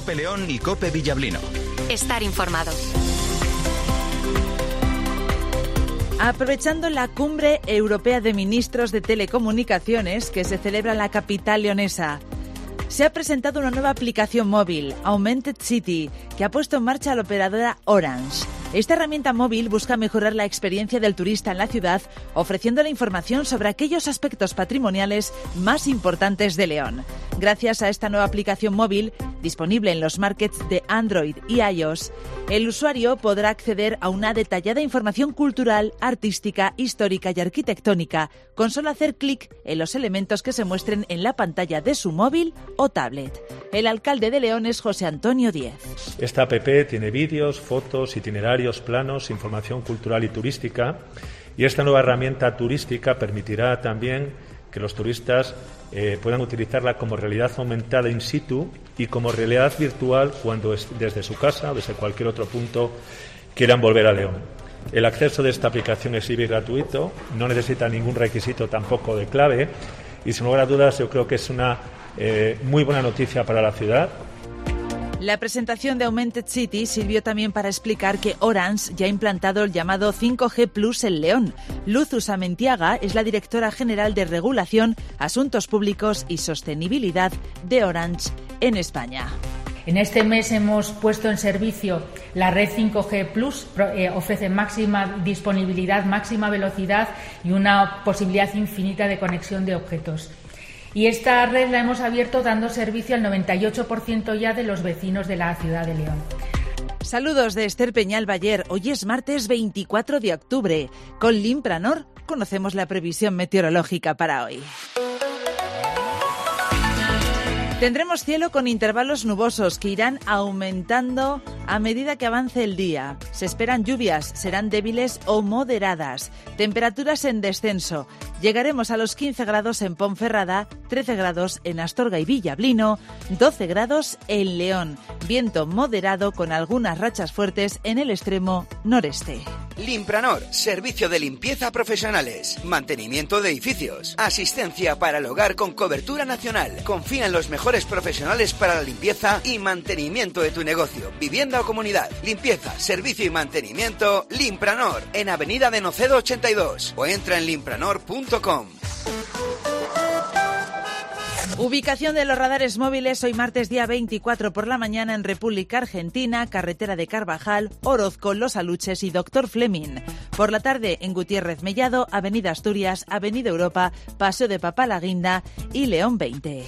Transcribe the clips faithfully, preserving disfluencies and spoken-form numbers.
COPE León y COPE Villablino. Estar informado. Aprovechando la Cumbre Europea de Ministros de Telecomunicaciones que se celebra en la capital leonesa, se ha presentado una nueva aplicación móvil, Augmented City, que ha puesto en marcha la operadora Orange. Esta herramienta móvil busca mejorar la experiencia del turista en la ciudad, ofreciéndole información sobre aquellos aspectos patrimoniales más importantes de León. Gracias a esta nueva aplicación móvil, disponible en los markets de Android y iOS, el usuario podrá acceder a una detallada información cultural, artística, histórica y arquitectónica, con solo hacer clic en los elementos que se muestren en la pantalla de su móvil o tablet. El alcalde de León es José Antonio Díez. Esta app tiene vídeos, fotos, itinerarios, planos, información cultural y turística, y esta nueva herramienta turística permitirá también que los turistas eh, puedan utilizarla como realidad aumentada in situ y como realidad virtual cuando es, desde su casa o desde cualquier otro punto quieran volver a León. El acceso de esta aplicación es libre y gratuito, no necesita ningún requisito tampoco de clave y sin lugar a dudas yo creo que es una eh, muy buena noticia para la ciudad. La presentación de Augmented City sirvió también para explicar que Orange ya ha implantado el llamado cinco G Plus en León. Luz Usamentiaga es la directora general de Regulación, Asuntos Públicos y Sostenibilidad de Orange en España. En este mes hemos puesto en servicio la red cinco G Plus, eh, ofrece máxima disponibilidad, máxima velocidad y una posibilidad infinita de conexión de objetos. Y esta red la hemos abierto dando servicio al noventa y ocho por ciento ya de los vecinos de la ciudad de León. Saludos de Esther Peñal Bayer. Hoy es martes veinticuatro de octubre. Con Limpranor conocemos la previsión meteorológica para hoy. Tendremos cielo con intervalos nubosos que irán aumentando a medida que avance el día. Se esperan lluvias, serán débiles o moderadas. Temperaturas en descenso. Llegaremos a los quince grados en Ponferrada, trece grados en Astorga y Villablino, doce grados en León. Viento moderado con algunas rachas fuertes en el extremo noreste. Limpranor, servicio de limpieza profesionales, mantenimiento de edificios, asistencia para el hogar con cobertura nacional. Confía en los mejores profesionales para la limpieza y mantenimiento de tu negocio, vivienda o comunidad. Limpieza, servicio y mantenimiento, Limpranor, en Avenida de Nocedo ochenta y dos o entra en limpranor punto com. Ubicación de los radares móviles hoy martes día veinticuatro por la mañana en República Argentina, carretera de Carvajal, Orozco, Los Aluches y Doctor Fleming. Por la tarde en Gutiérrez Mellado, Avenida Asturias, Avenida Europa, Paseo de Papalaguinda y León veinte.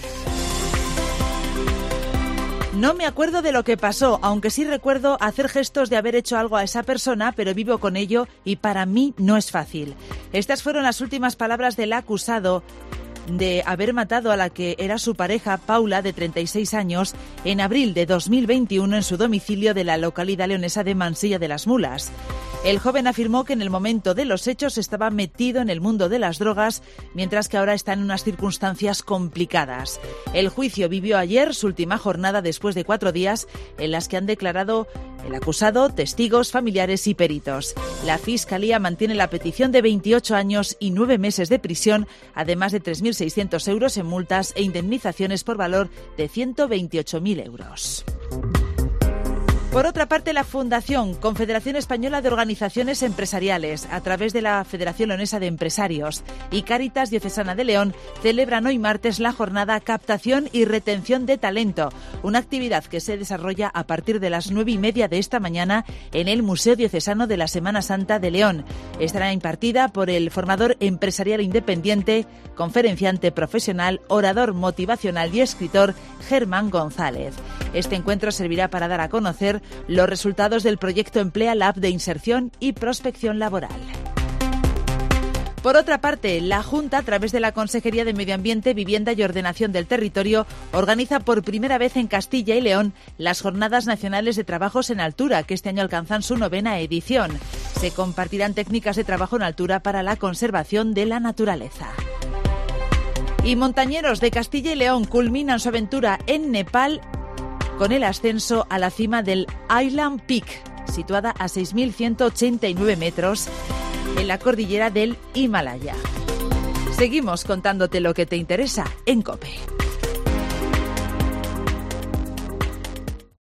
No me acuerdo de lo que pasó, aunque sí recuerdo hacer gestos de haber hecho algo a esa persona, pero vivo con ello y para mí no es fácil. Estas fueron las últimas palabras del acusado de haber matado a la que era su pareja, Paula, de treinta y seis años, en abril de dos mil veintiuno en su domicilio de la localidad leonesa de Mansilla de las Mulas. El joven afirmó que en el momento de los hechos estaba metido en el mundo de las drogas, mientras que ahora está en unas circunstancias complicadas. El juicio vivió ayer su última jornada después de cuatro días en las que han declarado el acusado, testigos, familiares y peritos. La Fiscalía mantiene la petición de veintiocho años y nueve meses de prisión, además de tres mil seiscientos euros en multas e indemnizaciones por valor de ciento veintiocho mil euros. Por otra parte, la Fundación Confederación Española de Organizaciones Empresariales, a través de la Federación Leonesa de Empresarios y Cáritas Diocesana de León, celebran hoy martes la jornada Captación y Retención de Talento, una actividad que se desarrolla a partir de las nueve y media de esta mañana en el Museo Diocesano de la Semana Santa de León. Estará impartida por el formador empresarial independiente, conferenciante profesional, orador motivacional y escritor Germán González. Este encuentro servirá para dar a conocer los resultados del proyecto Emplea Lab de inserción y prospección laboral. Por otra parte, la Junta, a través de la Consejería de Medio Ambiente, Vivienda y Ordenación del Territorio, organiza por primera vez en Castilla y León las Jornadas Nacionales de Trabajos en Altura, que este año alcanzan su novena edición. Se compartirán técnicas de trabajo en altura para la conservación de la naturaleza. Y montañeros de Castilla y León culminan su aventura en Nepal con el ascenso a la cima del Island Peak, situada a seis mil ciento ochenta y nueve metros en la cordillera del Himalaya. Seguimos contándote lo que te interesa en COPE.